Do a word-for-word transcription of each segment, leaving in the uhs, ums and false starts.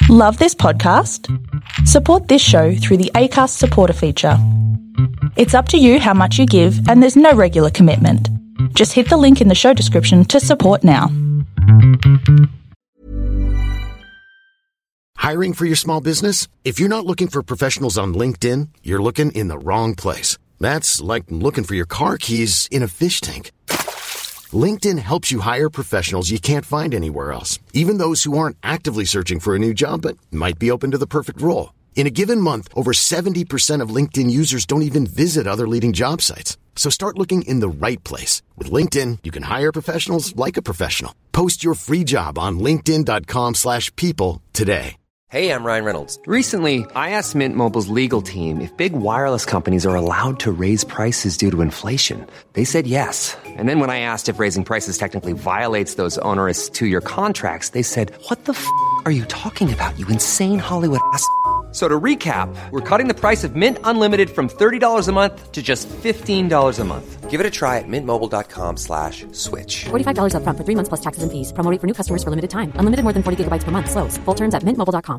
Love this podcast? Support this show through the Acast supporter feature. It's up to you how much you give, and there's no regular commitment. Just hit the link in the show description to support now. Hiring for your small business? If you're not looking for professionals on LinkedIn, you're looking in the wrong place. That's like looking for your car keys in a fish tank. LinkedIn helps you hire professionals you can't find anywhere else, even those who aren't actively searching for a new job but might be open to the perfect role. In a given month, over seventy percent of LinkedIn users don't even visit other leading job sites. So start looking in the right place. With LinkedIn, you can hire professionals like a professional. Post your free job on linkedin.com slash people today. Hey, I'm Ryan Reynolds. Recently, I asked Mint Mobile's legal team if big wireless companies are allowed to raise prices due to inflation. They said yes. And then when I asked if raising prices technically violates those onerous two-year contracts, they said, what the f*** are you talking about, you insane Hollywood ass f- So to recap, we're cutting the price of Mint Unlimited from thirty dollars a month to just fifteen dollars a month. Give it a try at mintmobile.com slash switch. forty-five dollars up front for three months plus taxes and fees. Promo rate for new customers for limited time. Unlimited more than forty gigabytes per month. Slows full terms at mint mobile dot com.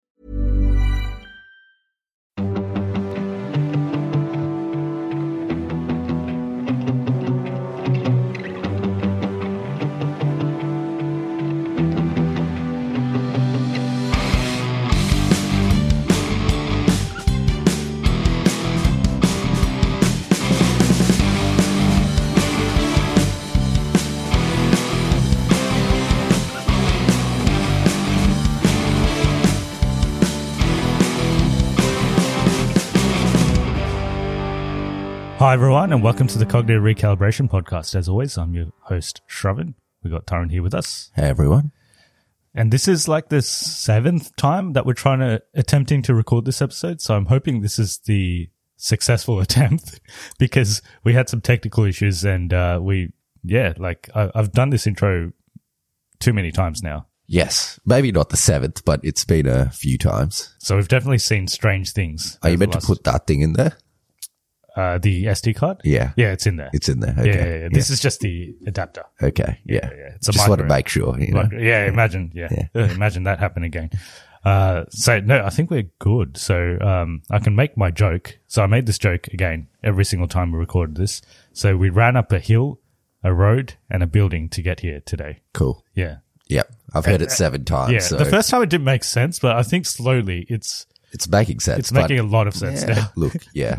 Hi everyone, and welcome to the Cognitive Recalibration Podcast. As always, I'm your host, Shravan. We got Tyrone here with us. Hey everyone. And this is like the seventh time that we're trying to attempting to record this episode, so I'm hoping this is the successful attempt because we had some technical issues and uh, we, yeah, like I, I've done this intro too many times now. Yes, maybe not the seventh, but it's been a few times. So we've definitely seen strange things. Are you meant to put that thing in there? Uh, the S D card? Yeah. Yeah, it's in there. It's in there. Okay. Yeah, yeah, yeah. This yeah. is just the adapter. Okay. Yeah. Yeah, yeah. It's a Just micro. want to make sure. You know? Micro. Yeah, imagine. Yeah. Yeah. Uh, imagine that happen again. Uh, so no, I think we're good. So, um, I can make my joke. So I made this joke again every single time we recorded this. So we ran up a hill, a road, and a building to get here today. Cool. Yeah. Yep. I've heard it seven times. Yeah. So The first time it didn't make sense, but I think slowly it's, it's making sense. it's making a lot of sense yeah, now. Look, yeah.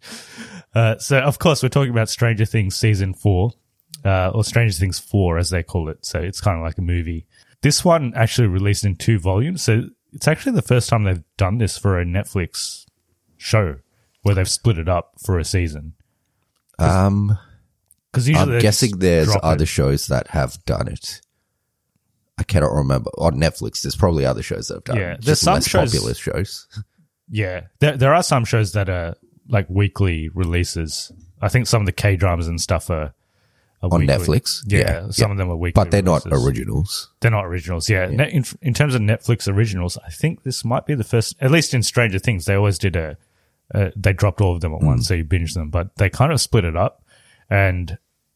Uh, so, of course, we're talking about Stranger Things Season four, uh, or Stranger Things four, as they call it. So it's kind of like a movie. This one actually released in two volumes. So it's actually the first time they've done this for a Netflix show where they've split it up for a season. Um, Because usually I'm they guessing just there's drop other it. shows that have done it. I cannot remember. On Netflix, there's probably other shows that have done Yeah, it. there's Just some less shows- popular shows. Yeah. There, there are some shows that are like weekly releases. I think some of the K-dramas and stuff are, are On weekly. Netflix? Yeah, Yeah. some Yeah. of them are weekly But they're not releases. originals. They're not originals, yeah. Ne- In, in terms of Netflix originals, I think this might be the first, at least in Stranger Things, they always did a, uh, they dropped all of them at once, so you binge them, but they kind of split it up. And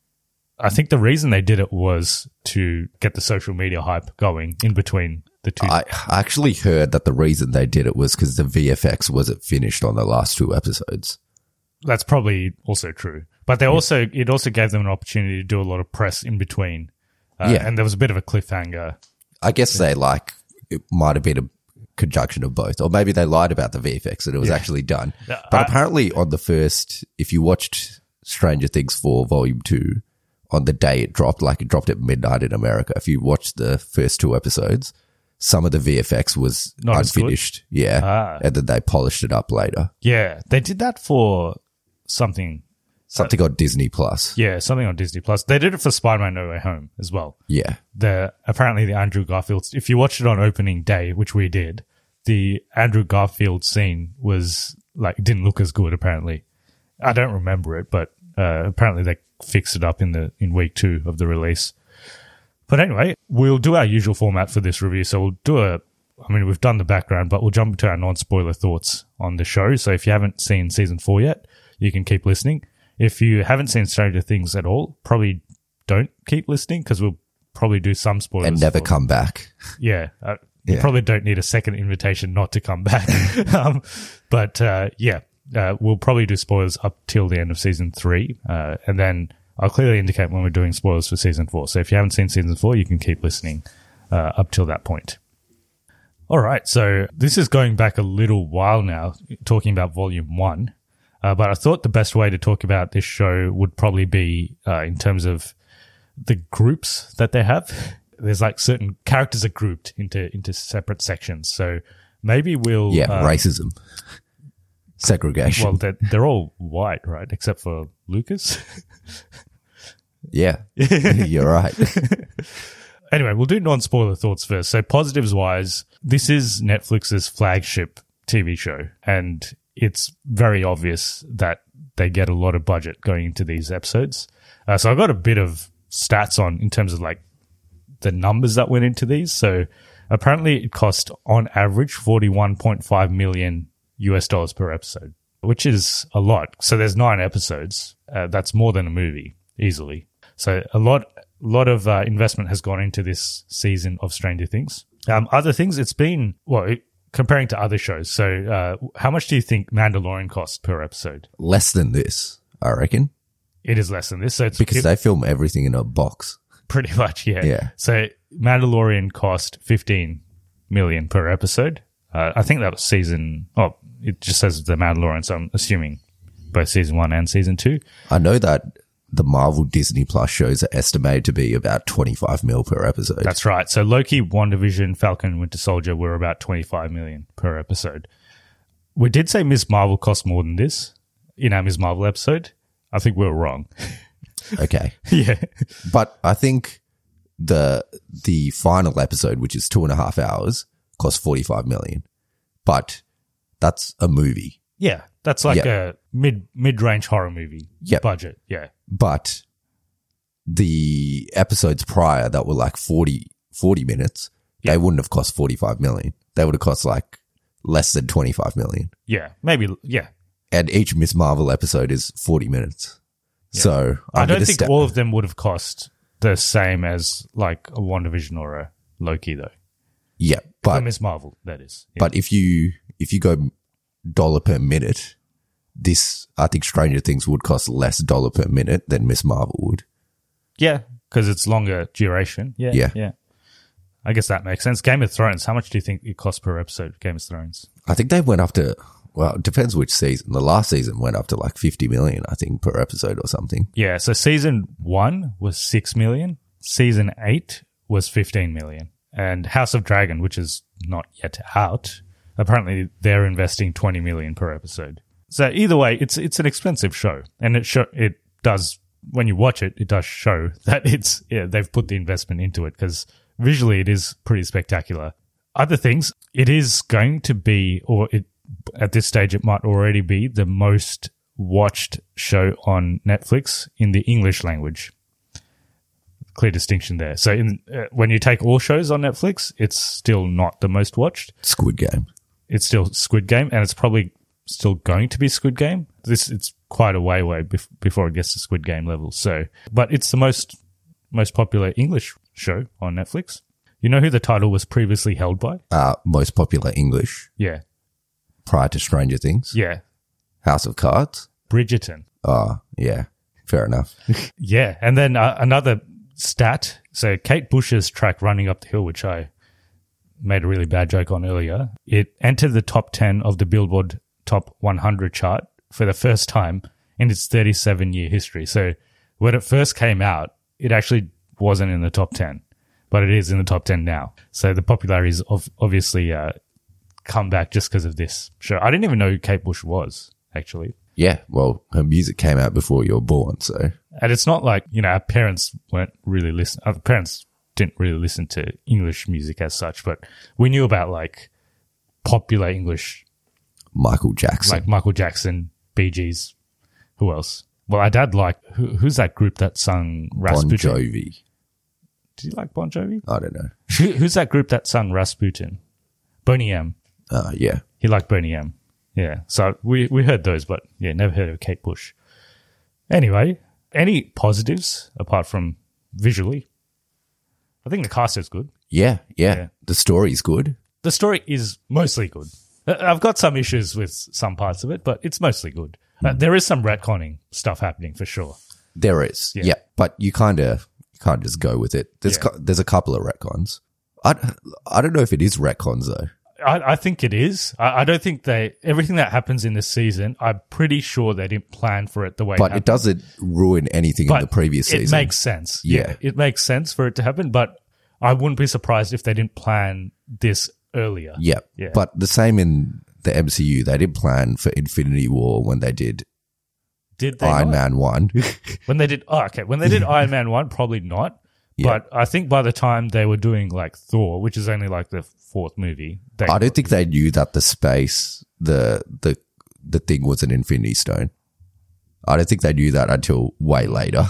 I think the reason they did it was to get the social media hype going in between the two. I I actually heard that the reason they did it was because the V F X wasn't finished on the last two episodes. That's probably also true. But they also, it also gave them an opportunity to do a lot of press in between. Uh, Yeah. And there was a bit of a cliffhanger. I guess they like, it might have been a conjunction of both. Or maybe they lied about the V F X and it was Yeah. actually done. Yeah, But I- apparently on the first, if you watched Stranger Things four Volume two, on the day it dropped, like it dropped at midnight in America, if you watched the first two episodes, some of the V F X was Not as good? unfinished. Yeah. Ah. And then they polished it up later. Yeah. They did that for something. Something on Disney Plus. Yeah, something on Disney Plus. They did it for Spider-Man No Way Home as well. Yeah. The apparently the Andrew Garfield, if you watched it on opening day, which we did, the Andrew Garfield scene was like didn't look as good apparently. I don't remember it, but uh, apparently they fixed it up in the in week two of the release. But anyway, we'll do our usual format for this review. So we'll do a, I mean, we've done the background, but we'll jump into our non-spoiler thoughts on the show. So if you haven't seen season four yet, you can keep listening. If you haven't seen Stranger Things at all, probably don't keep listening because we'll probably do some spoilers. And never for- come back. Yeah. Uh, You Yeah. probably don't need a second invitation not to come back. um, but uh, yeah, uh, we'll probably do spoilers up till the end of season three. Uh, and then I'll clearly indicate when we're doing spoilers for season four. So if you haven't seen season four, you can keep listening uh, up till that point. All right. So this is going back a little while now, talking about volume one. Uh, but I thought the best way to talk about this show would probably be uh, in terms of the groups that they have. There's like certain characters are grouped into into separate sections. So maybe we'll Yeah, um, racism. Segregation. Well, they're, they're all white, right? Except for Lucas. yeah. You're right. Anyway, we'll do non-spoiler thoughts first. So positives wise, this is Netflix's flagship T V show, and it's very obvious that they get a lot of budget going into these episodes. Uh, so I've got a bit of stats on in terms of like the numbers that went into these. So apparently it cost on average forty-one point five million U S dollars per episode, which is a lot. So there's nine episodes. Uh, that's more than a movie easily. So a lot, lot of uh, investment has gone into this season of Stranger Things. Um, other things, it's been, well, it, comparing to other shows. So uh, how much do you think Mandalorian costs per episode? Less than this, I reckon. It is less than this. So it's Because it, they film everything in a box. pretty much, yeah. Yeah. So Mandalorian cost fifteen million per episode. Uh, I think that was season, oh, it just says The Mandalorian, so I'm assuming both season one and season two. I know that the Marvel Disney Plus shows are estimated to be about twenty-five mil per episode. That's right. So Loki, WandaVision, Falcon, Winter Soldier were about twenty-five million per episode. We did say Miz Marvel cost more than this in our Miz Marvel episode. I think we were wrong. Okay. Yeah. But I think the the final episode, which is two and a half hours, cost forty-five million. But that's a movie. Yeah. That's like Yeah. a mid mid-range horror movie Yep. budget. Yeah. But the episodes prior that were like forty, forty minutes, Yeah. they wouldn't have cost forty-five million. They would have cost like less than twenty-five million. Yeah. Maybe, yeah. And each Miss Marvel episode is forty minutes. So I I'm don't gonna think sta- all of them would have cost the same as like a WandaVision or a Loki, though. Yeah, For but Miss Marvel, that is. Yeah. but if you if you go dollar per minute, this I think Stranger Things would cost less dollar per minute than Miss Marvel would. Yeah, because it's longer duration. Yeah, Yeah. yeah. I guess that makes sense. Game of Thrones, how much do you think it costs per episode, Game of Thrones? I think they went up to, well, it depends which season. The last season went up to like fifty million, I think, per episode or something. Yeah, so season one was six million. Season eight was fifteen million. And House of Dragon, which is not yet out, apparently they're investing twenty million per episode. So either way, it's it's an expensive show. And it show, it does, when you watch it, it does show that it's, yeah, they've put the investment into it because visually it is pretty spectacular. Other things, it is going to be, or it, at this stage, it might already be the most watched show on Netflix in the English language. Clear distinction there. So in, uh, when you take all shows on Netflix, it's still not the most watched. Squid Game. It's still Squid Game, and it's probably still going to be Squid Game. This it's quite a way way bef- before it gets to Squid Game level. So, but it's the most most popular English show on Netflix. You know who the title was previously held by? Uh, most popular English Yeah, prior to Stranger Things. yeah, House of Cards. Bridgerton. Oh, yeah. Fair enough. Yeah, and then uh, another stat. So Kate Bush's track "Running Up the Hill," which I made a really bad joke on earlier, it entered the top ten of the Billboard Top one hundred chart for the first time in its thirty-seven year history. So when it first came out, it actually wasn't in the top ten, but it is in the top ten now. So the popularity is ov- obviously uh, come back just because of this show. I didn't even know who Kate Bush was, actually. Yeah. Well, her music came out before you were born, so. And it's not like, you know, our parents weren't really listen. Our parents didn't really listen to English music as such, but we knew about like popular English, Michael Jackson. like Michael Jackson, Bee Gees. Who else? Well, our dad liked, who, who's that group that sung Bon Rasputin? Jovi. Did you like Bon Jovi? I don't know. Who, who's that group that sung Rasputin? Boney M. Uh, yeah. He liked Boney M. Yeah. So we, we heard those, but yeah, never heard of Kate Bush. Anyway, any positives apart from visually? I think the cast is good. Yeah, yeah. Yeah. The story's good. The story is mostly good. Uh, I've got some issues with some parts of it, but it's mostly good. Mm. Uh, there is some retconning stuff happening for sure. There is. Yeah. Yeah. But you kind of you can't just go with it. There's Yeah. co- there's a couple of retcons. I, I don't know if it is retcons though. I, I think it is. I, I don't think they everything that happens in this season. I'm pretty sure they didn't plan for it the way. But it, it happened. doesn't ruin anything But in the previous it season. makes sense. Yeah. It makes sense for it to happen. But I wouldn't be surprised if they didn't plan this earlier. Yeah. Yeah. But the same in the M C U. They didn't plan for Infinity War when they did Did they Iron not? Man one. When they did, oh, okay. When they did Iron Man one, probably not. Yeah. But I think by the time they were doing like Thor, which is only like the fourth movie, they, I don't think they knew that the space, the the the thing was an Infinity Stone. I don't think they knew that until way later.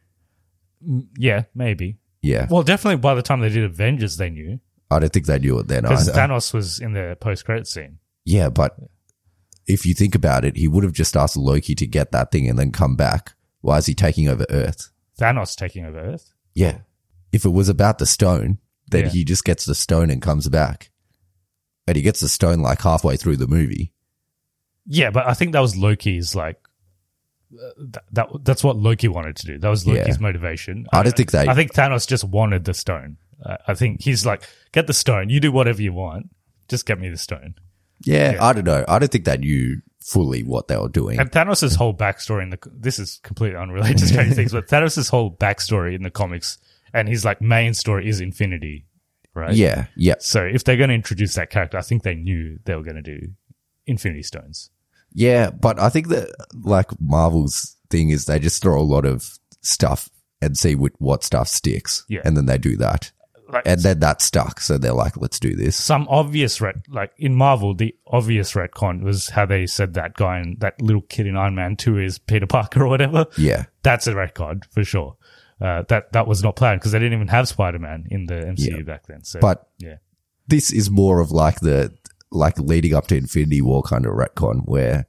yeah, maybe. Yeah. Well, definitely by the time they did Avengers, they knew I don't think they knew it then because either. Thanos was in the post-credit scene. Yeah, but if you think about it, he would have just asked Loki to get that thing and then come back. Why is he taking over Earth? Thanos taking over Earth. Yeah. If it was about the stone, then Yeah. he just gets the stone and comes back. And he gets the stone like halfway through the movie. Yeah, but I think that was Loki's like uh, th- that. That's what Loki wanted to do. That was Loki's Yeah. motivation. I don't think they- I think Thanos just wanted the stone. Uh, I think he's like, get the stone. You do whatever you want. Just get me the stone. Yeah, Yeah. I don't know. I don't think they knew fully what they were doing. And Thanos' whole backstory in the this is completely unrelated to Stranger Things, but Thanos' whole backstory in the comics and his like main story is Infinity, right? Yeah, yeah. So if they're going to introduce that character, I think they knew they were going to do Infinity Stones. Yeah, but I think that like Marvel's thing is they just throw a lot of stuff and see what, what stuff sticks. Yeah. And then they do that. Like And then that stuck. So they're like, let's do this. some obvious ret like in Marvel, the obvious retcon was how they said that guy and that little kid in Iron Man two is Peter Parker or whatever. Yeah. That's a retcon for sure. Uh, that that was not planned because they didn't even have Spider-Man in the M C U Yeah. back then. So But yeah. this is more of like the, like leading up to Infinity War kind of retcon where,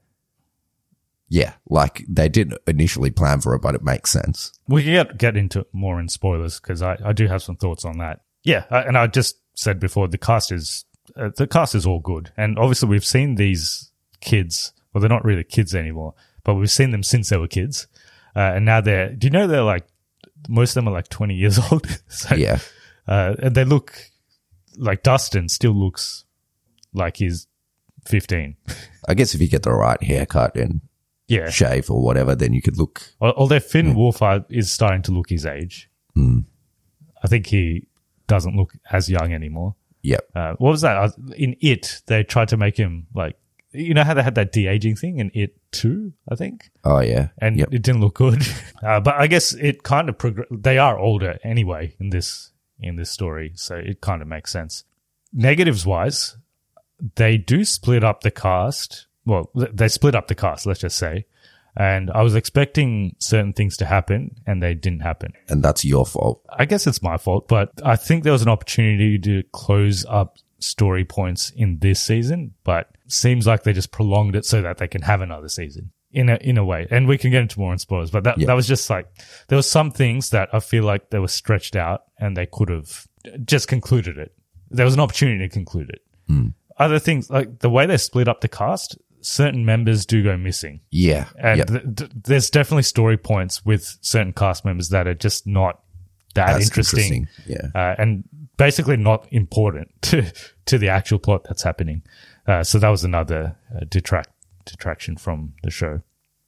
yeah, like they didn't initially plan for it, but it makes sense. We can get, get into more in spoilers because I, I do have some thoughts on that. Yeah, I, and I just said before the cast is uh, the cast is all good, and obviously we've seen these kids. Well, they're not really kids anymore, but we've seen them since they were kids, uh, and now they're. Do you know they're like most of them are like twenty years old? So, Yeah. uh, and they look like Dustin still looks like he's fifteen. I guess if you get the right haircut and Yeah, shave or whatever, then you could look. Al- although Finn Wolfhard is starting to look his age. Mm. I think he doesn't look as young anymore. Yep. Uh, what was that? Uh, In It, they tried to make him like, you know how they had that de-aging thing in It two, I think? Oh, yeah. And Yep. it didn't look good. Uh, but I guess it kind of, progr- they are older anyway in this, in this story. So it kind of makes sense. Negatives wise, they do split up the cast. Well, th- they split up the cast, let's just say. And I was expecting certain things to happen and they didn't happen. And that's your fault. I guess it's my fault, but I think there was an opportunity to close up story points in this season, but seems like they just prolonged it so that they can have another season in a, in a way. And we can get into more in spoilers, but that, Yeah. that was just like, there were some things that I feel like they were stretched out and they could have just concluded it. There was an opportunity to conclude it. Mm. Other things, like the way they split up the cast, certain members do go missing. Yeah. And Yep. th- th- there's definitely story points with certain cast members that are just not that That's interesting, interesting. Yeah. uh, and basically not important to to the actual plot that's happening. Uh, so that was another uh, detract detraction from the show.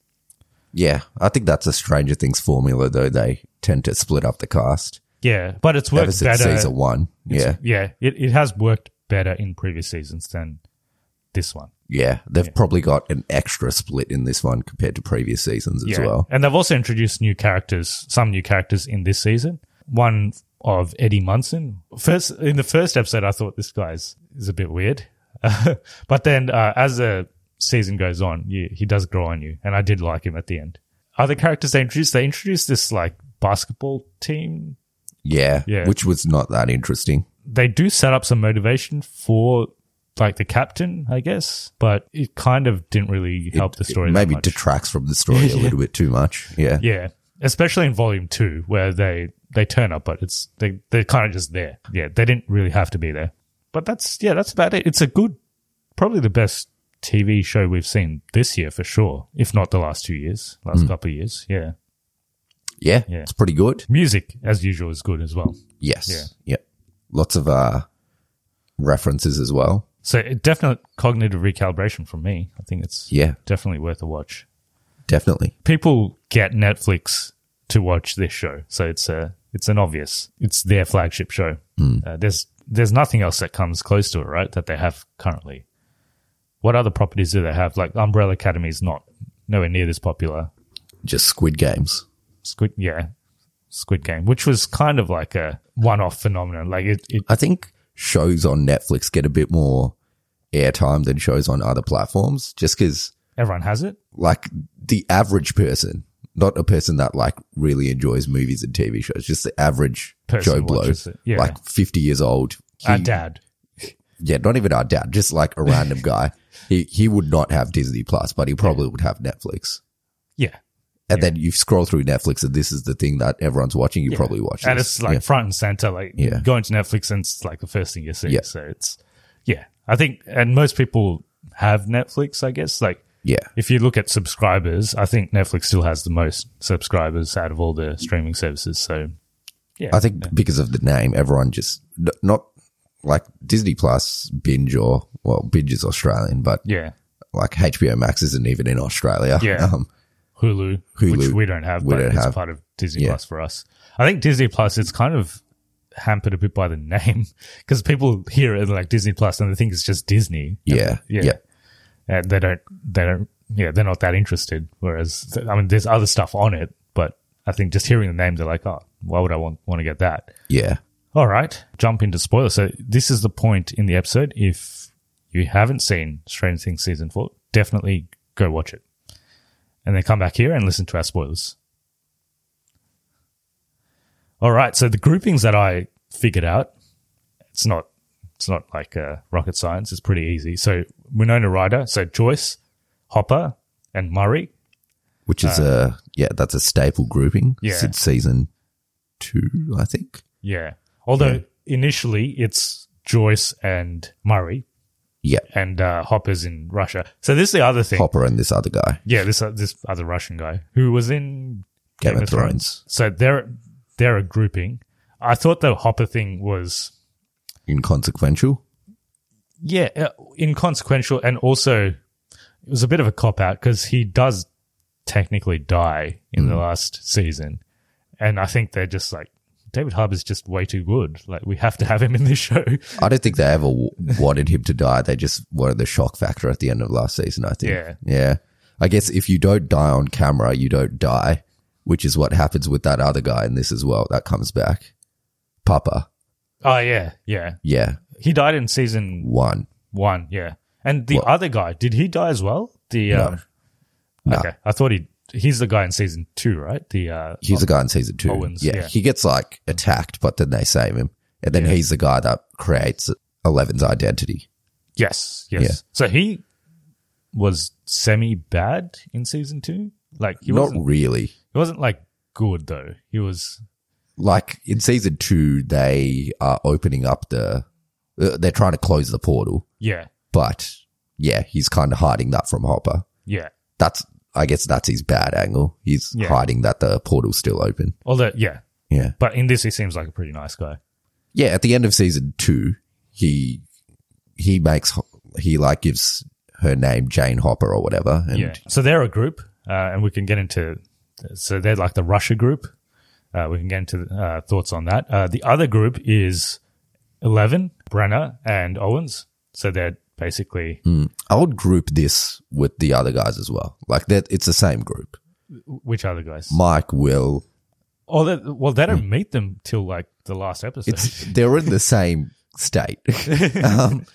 Yeah. I think that's a Stranger Things formula, though. They tend to split up the cast. Yeah, but it's Ever worked since better. season one. It's- Yeah. yeah, it it has worked better in previous seasons than this one. Yeah. They've probably got an extra split in this one compared to previous seasons as Yeah. well. And they've also introduced new characters, some new characters in this season. One of Eddie Munson. First, in the first episode, I thought this guy is, is a bit weird. But then uh, as the season goes on, you, he does grow on you. And I did like him at the end. Other characters they introduced, they introduced this like basketball team. Yeah. Yeah. Which was not that interesting. They do set up some motivation for like the captain, I guess, but it kind of didn't really help It- the story it that maybe much. detracts from the story a little bit too much. Yeah. Yeah. especially in volume two, where they they turn up, but it's they they're kind of just there. Yeah, they didn't really have to be there. But that's yeah, that's about it. It's a good, probably the best T V show we've seen this year for sure, if not the last two years, last mm. couple of years. Yeah. yeah, yeah, it's pretty good. Music, as usual, is good as well. Yes, yeah, yeah, lots of uh references as well. So definite cognitive recalibration from me. I think it's yeah definitely worth a watch. Definitely, people get Netflix to watch this show, so it's a it's an obvious. It's their flagship show. Mm. Uh, there's there's nothing else that comes close to it, right? That they have currently. What other properties do they have? Like Umbrella Academy is not nowhere near this popular. Just Squid Games. Squid, yeah, Squid Game, which was kind of like a one-off phenomenon. Like it, it I think shows on Netflix get a bit more airtime than shows on other platforms, just because everyone has it. Like the average person, not a person that like really enjoys movies and T V shows, just the average person Joe Blow, yeah. like fifty years old. He, our dad. Yeah, not even our dad, just like a random guy. He he would not have Disney Plus, but he probably yeah. would have Netflix. Yeah. And yeah. then you scroll through Netflix and this is the thing that everyone's watching, you yeah. probably watch and this. it's like yeah. front and center, like yeah. going to Netflix and it's like the first thing you see. Yeah. So it's, yeah, I think, and most people have Netflix, I guess. Like, yeah, if you look at subscribers, I think Netflix still has the most subscribers out of all the streaming services. So, yeah. I think yeah. because of the name, everyone just, not like Disney Plus, Binge or, well, Binge is Australian, but yeah, like H B O Max isn't even in Australia. Yeah. Um, Hulu, Hulu, which we don't have, we but don't it's have. part of Disney Yeah. Plus for us. I think Disney Plus, it's kind of hampered a bit by the name because people hear it like Disney Plus and they think it's just Disney. Yeah. yeah. Yeah. And they don't, they don't, yeah, they're not that interested. Whereas, I mean, there's other stuff on it, but I think just hearing the name, they're like, oh, why would I want, want to get that? Yeah. All right. Jump into spoilers. So this is the point in the episode. If you haven't seen Stranger Things season four, definitely go watch it. And then come back here and listen to our spoilers. All right. So the groupings that I figured out, it's not, it's not like uh, rocket science. It's pretty easy. So Winona Ryder, so Joyce, Hopper, and Murray. Which is uh, a, yeah, that's a staple grouping yeah. since season two, I think. Yeah. Although Yeah. initially it's Joyce and Murray. Yeah. And uh, Hopper's in Russia. So this is the other thing. Hopper and this other guy. Yeah, this uh, this other Russian guy who was in Game, Game of of Thrones. Thrones. So they're they're a grouping. I thought the Hopper thing was Inconsequential. yeah uh, inconsequential, and also it was a bit of a cop out because he does technically die in Mm. the last season, and I think they're just like, David Harbour's just way too good. Like, we have to have him in this show. I don't think they ever w- wanted him to die. They just wanted the shock factor at the end of last season, I think. Yeah. Yeah. I guess if you don't die on camera, you don't die, which is what happens with that other guy in this as well. That comes back. Papa. Oh, yeah, yeah. Yeah. He died in season One. one, yeah. And the What? other guy, did he die as well? The No. um, No. Okay, I thought he he's the guy in season two, right? The uh, He's the guy in season two. Owens, yeah. yeah. He gets like attacked, but then they save him. And then Yeah. he's the guy that creates Eleven's identity. yes, yes. Yeah. So he was semi bad in season two. Like he Not wasn't. really. He wasn't like good though. He was. Like in season two, they are opening up the, uh, they're trying to close the portal, Yeah, but yeah, he's kind of hiding that from Hopper. yeah. That's, I guess that's his bad angle. He's Yeah. hiding that the portal's still open. Although, yeah. Yeah. But in this, he seems like a pretty nice guy. Yeah. At the end of season two, he, he makes, he like gives her name Jane Hopper or whatever. And Yeah. So they're a group, uh, and we can get into. So they're like the Russia group. Uh, we can get into uh, thoughts on that. Uh, the other group is Eleven, Brenner, and Owens. So they're basically Mm. I would group this with the other guys as well. Like that, it's the same group. which other guys? Mike, Will, Oh, they, well, they don't meet them till like the last episode. it's, they're in the same state. um,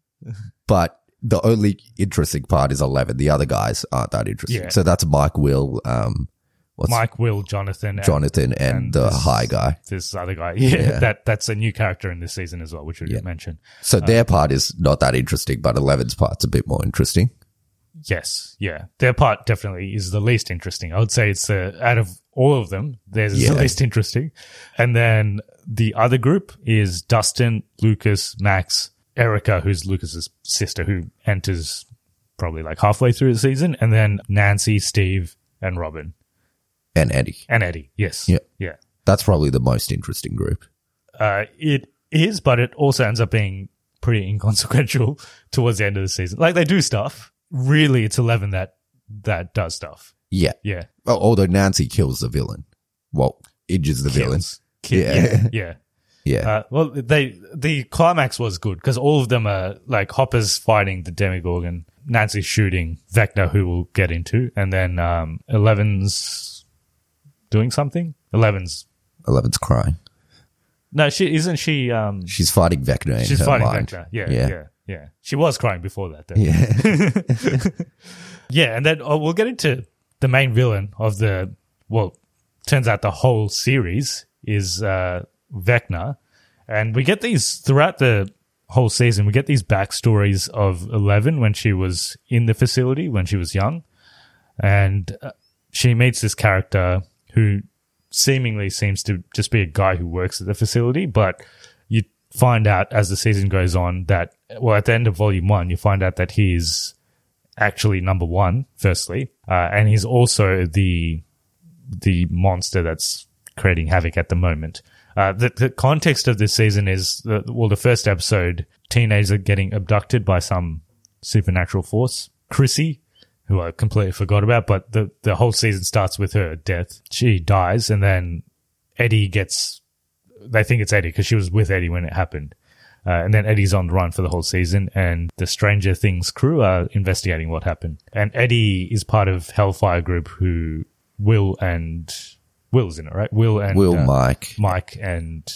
but the only interesting part is Eleven. The other guys aren't that interesting. Yeah. So that's Mike, Will, um, what's Mike, Will, Jonathan, and Jonathan, and, and the this- high guy. this other guy. Yeah, Yeah. that that's a new character in this season as well, which we Yeah. didn't mention. So their part is not that interesting, but Eleven's part's a bit more interesting. Yes, yeah. Their part definitely is the least interesting. I would say it's the, out of all of them, theirs is Yeah. the least interesting. And then the other group is Dustin, Lucas, Max, Erica, who's Lucas's sister, who enters probably like halfway through the season, and then Nancy, Steve, and Robin. And Eddie. And Eddie, yes. Yeah. Yeah. That's probably the most interesting group. Uh, it is, but it also ends up being pretty inconsequential towards the end of the season. Like, they do stuff. Really, it's Eleven that that does stuff. Yeah. Yeah. Well, although Nancy kills the villain. Well, injures the villain. Kills. Kill- Yeah. Yeah. Yeah. Yeah. Uh, well, they the climax was good because all of them are like Hopper's fighting the Demogorgon, Nancy's shooting Vecna, who we'll get into, and then um, Eleven's doing something. Eleven's Eleven's crying. no, she isn't. She um, She's fighting Vecna in she's her fighting mind. Vecna. Yeah, Yeah. yeah, yeah, She was crying before that. Though. Yeah. Yeah, and then oh, we'll get into the main villain of the, well, turns out the whole series is uh, Vecna. And we get these throughout the whole season, we get these backstories of Eleven when she was in the facility, when she was young. And uh, she meets this character who seemingly seems to just be a guy who works at the facility, but you find out as the season goes on that, well, at the end of volume one, you find out that he's actually number one, firstly, uh, and he's also the the monster that's creating havoc at the moment. Uh, the, the context of this season is, the, well, the first episode, teenagers are getting abducted by some supernatural force. Chrissy, who I completely forgot about, but the, the whole season starts with her death. She dies, and then Eddie gets, they think it's Eddie because she was with Eddie when it happened. Uh, and then Eddie's on the run for the whole season, and the Stranger Things crew are investigating what happened. And Eddie is part of Hellfire Group, who Will and Will's in it, right? Will and Will, uh, Mike, Mike, and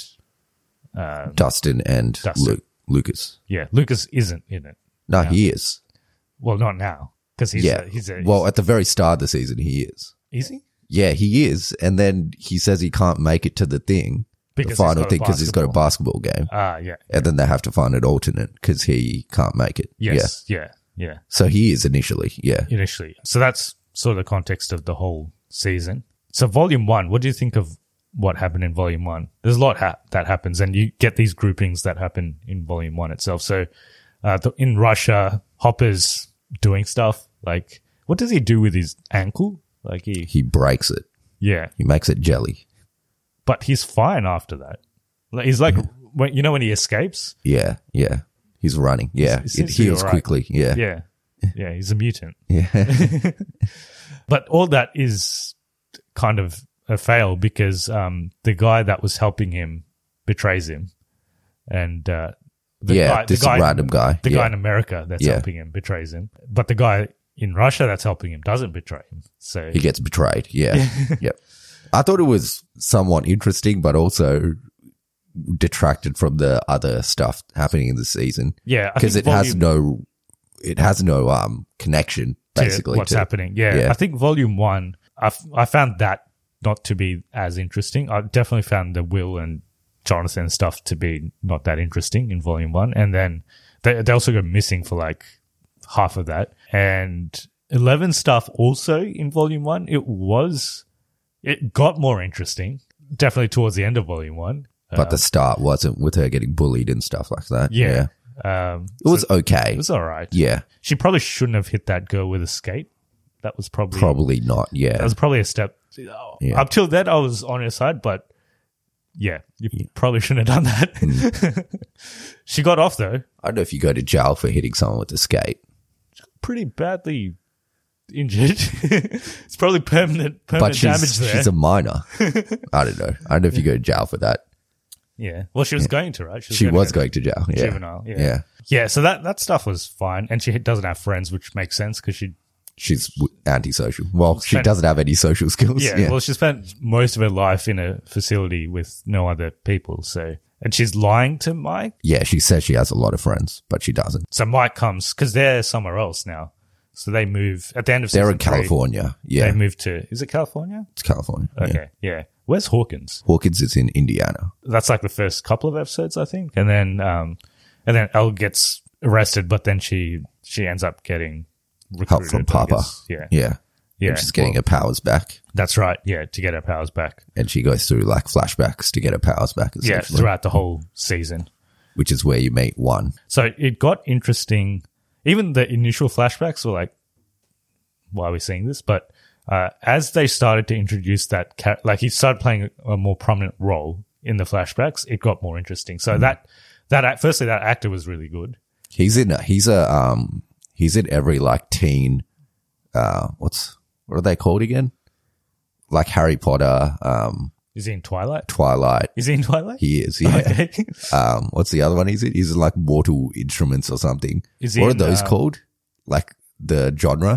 Dustin, and Dustin. Lu- Lucas. yeah, Lucas isn't in it. No, he is. Well, not now because he's yeah. a, he's a well, at the very start of the season, he is. is he? Yeah, he is. And then he says he can't make it to the thing, Because the he's final got a thing, because he's got a basketball game. Ah, yeah, And then they have to find an alternate because he can't make it. yes, Yeah. yeah, yeah. So he is initially, yeah. Initially, so that's sort of the context of the whole season. So, volume one, what do you think of what happened in volume one? There's a lot ha- that happens, and you get these groupings that happen in volume one itself. So, uh, the, in Russia, Hopper's doing stuff. Like, what does he do with his ankle? Like, he, He breaks it. yeah, He makes it jelly. but he's fine after that. Like, he's like, when, you know, when he escapes? Yeah, yeah. He's running. Yeah. He It seems to be heals all right. quickly. Yeah. Yeah, yeah, he's a mutant. Yeah. But all that is kind of a fail because um, the guy that was helping him betrays him, and uh, the Yeah, guy, this the guy, random guy. the Yeah. guy in America that's Yeah. helping him betrays him, but the guy in Russia that's helping him doesn't betray him. So He gets betrayed. Yeah. Yep. I thought it was somewhat interesting, but also detracted from the other stuff happening in the season. yeah, I Because think it has volume no, it has no um connection to basically what's to happening. Yeah, Yeah. I think volume one, I, f- I found that not to be as interesting. I definitely found the Will and Jonathan stuff to be not that interesting in volume one. And then they, they also go missing for like half of that. And Eleven stuff also in volume one, it was, it got more interesting, definitely towards the end of volume one. But the start wasn't with her getting bullied and stuff like that. Yeah. Um, It was okay. it was all right. yeah. She probably shouldn't have hit that girl with a skate. That was probably, Probably not. Yeah. that was probably a step. Yeah. Up till then, I was on her side, but yeah, you probably shouldn't have done that. Mm. She got off though, I don't know if you go to jail for hitting someone with a skate. pretty badly injured. It's probably permanent, permanent But damage she's, there. she's a minor. I don't know. I don't know if you go to jail for that. yeah. Well, she was going to, right? She gonna was go going to jail. Yeah. juvenile. Yeah. Yeah. Yeah. So that, that stuff was fine. And she doesn't have friends, which makes sense because she, She's w- antisocial. Well, she Spent- doesn't have any social skills. yeah, Yeah. well, she spent most of her life in a facility with no other people. So, and she's lying to Mike. yeah, she says she has a lot of friends, but she doesn't. So Mike comes because they're somewhere else now. So they move at the end of They're season in three, California. Yeah. They move to, is it California? It's California. Okay. Yeah. Yeah. Where's Hawkins? Hawkins is in Indiana. That's like the first couple of episodes, I think. And then, um, and then Elle gets arrested, but then she, she ends up getting recruited, from I Papa. guess. Yeah. Yeah. Yeah. And she's getting Well, her powers back. That's right. Yeah. To get her powers back. And she goes through like flashbacks to get her powers back, Yeah. essentially, Throughout the whole season. which is where you meet one. So it got interesting. Even the initial flashbacks were like, why are we seeing this? But uh, as they started to introduce that, char- like he started playing a more prominent role in the flashbacks, it got more interesting. So mm. that, that, act- firstly, that actor was really good. He's in, he's a, um, he's in every like teen, uh, what's, what are they called again? Like Harry Potter, um, Is he in Twilight? Twilight. Is he in Twilight? He is, yeah. Okay. um, what's the other one he's in? He's in like Mortal Instruments or something. Is he what in, are those uh, called? Like the genre?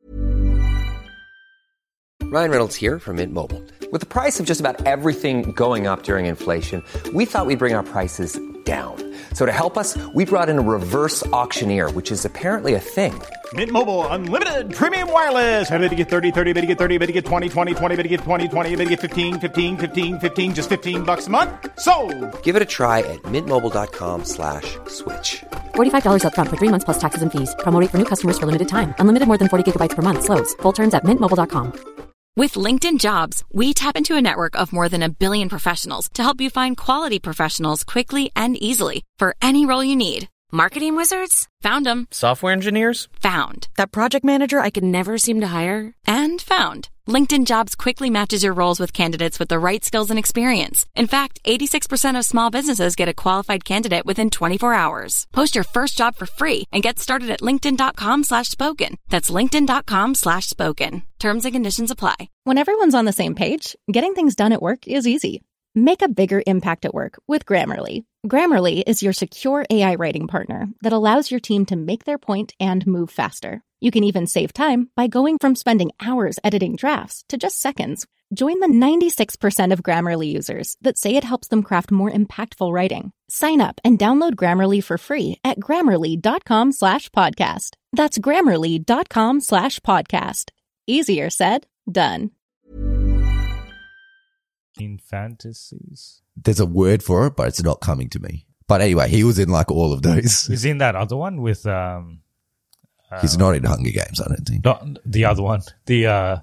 Ryan Reynolds here from Mint Mobile. With the price of just about everything going up during inflation, we thought we'd bring our prices down. So to help us, we brought in a reverse auctioneer, which is apparently a thing. Mint Mobile Unlimited Premium Wireless. How to get thirty, thirty, bit to get thirty, bit to get twenty, twenty, twenty, bit to get twenty, twenty, bit to get fifteen, fifteen, fifteen, fifteen, just fifteen bucks a month? Sold! Give it a try at mintmobile.com slash switch. forty-five dollars up front for three months plus taxes and fees. Promo rate for new customers for limited time. Unlimited more than forty gigabytes per month. Slows full terms at mint mobile dot com. With LinkedIn Jobs, we tap into a network of more than a billion professionals to help you find quality professionals quickly and easily for any role you need. Marketing wizards? Found them. Software engineers? Found. That project manager I could never seem to hire? And found. LinkedIn Jobs quickly matches your roles with candidates with the right skills and experience. In fact, eighty-six percent of small businesses get a qualified candidate within twenty-four hours. Post your first job for free and get started at linkedin.com slash spoken. That's linkedin.com slash spoken. Terms and conditions apply. When everyone's on the same page, getting things done at work is easy. Make a bigger impact at work with Grammarly. Grammarly is your secure A I writing partner that allows your team to make their point and move faster. You can even save time by going from spending hours editing drafts to just seconds. Join the ninety-six percent of Grammarly users that say it helps them craft more impactful writing. Sign up and download Grammarly for free at grammarly.com slash podcast. That's grammarly.com slash podcast. Easier said, done. In fantasies. There's a word for it, but it's not coming to me. But anyway, he was in like all of those. Is he in that other one with um uh, He's not in Hunger Games, I don't think. not the other one. The uh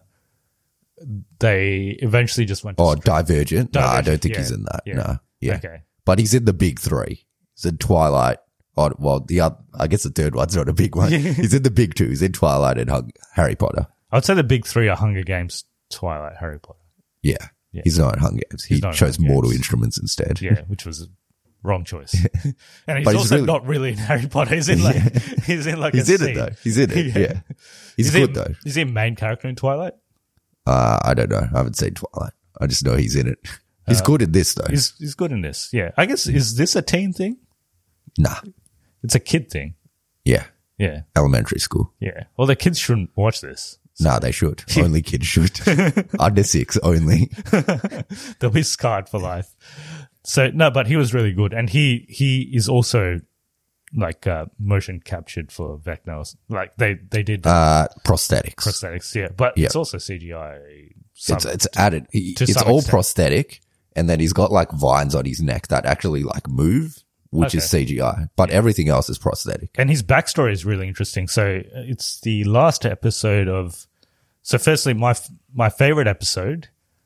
they eventually just went to Oh, script. Divergent? No, I Divergent, don't think yeah, he's in that. yeah. No. Yeah. Okay. But he's in the big three. He's in Twilight. Oh, well, the other, I guess the third one's not a big one. He's in the big two. He's in Twilight and Hung- Harry Potter. I'd say the big three are Hunger Games, Twilight, Harry Potter. Yeah. Yeah. He's not in Hunger Games. He He's not in chose Hunger Mortal Games. Instruments instead. Yeah, which was a wrong choice. And he's But he's also really- not really in Harry Potter. He's in like he's in like He's a in scene. it though. He's in it. Yeah. He's is good he, though. Is he a main character in Twilight? Uh, I don't know. I haven't seen Twilight. I just know he's in it. He's good at this though. He's he's good in this. Yeah. I guess is this a teen thing? Nah. It's a kid thing. Yeah. Yeah. Elementary school. Yeah. Well, the kids shouldn't watch this. No, they should. Only kids should. Under six only. They'll be scarred for life. So no, but he was really good, and he he is also like uh, motion captured for Vecna. Like they they did Uh, prosthetics. prosthetics, yeah, but yeah. it's also C G I. Some, It's, it's added. He- to It's some all extent. prosthetic. And then he's got like vines on his neck that actually like move, which is Okay. C G I. But everything else is prosthetic. and his backstory is really interesting. So uh, it's the last episode of. So firstly, my f- my favorite episode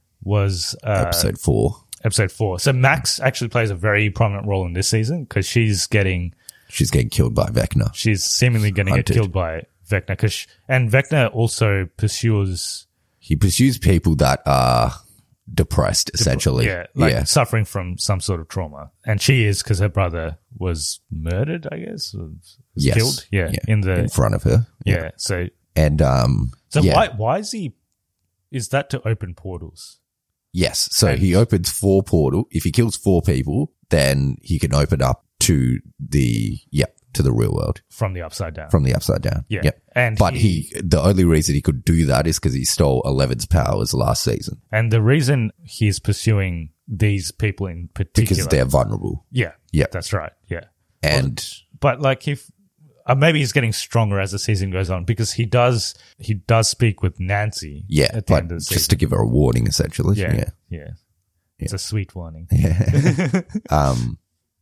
was uh, Episode four. episode four. So Max actually plays a very prominent role in this season because she's getting. She's getting killed by Vecna. She's seemingly going to get Hunted. killed by Vecna. Cause she, and Vecna also pursues, He pursues people that are depressed, essentially. yeah, like yeah. suffering from some sort of trauma. And she is because her brother was murdered, I guess, or was Yes. killed. Yeah, in the in front of her. yeah. So, And um so yeah. why why is he? Is that to open portals Yes. So And- he opens four portal. If he kills four people, then he can open up to the yep, to the real world from the upside down? from the upside down. Yeah. Yep. And but he- he, the only reason he could do that is because he stole Eleven's powers last season and the reason he's pursuing these people in particular, because they're vulnerable. yeah, Yeah. that's right, yeah. And But like if uh, maybe he's getting stronger as the season goes on because he does he does speak with Nancy. yeah, at the but end of the just season. to give her a warning, essentially. yeah, Yeah. yeah, It's a sweet warning. Um,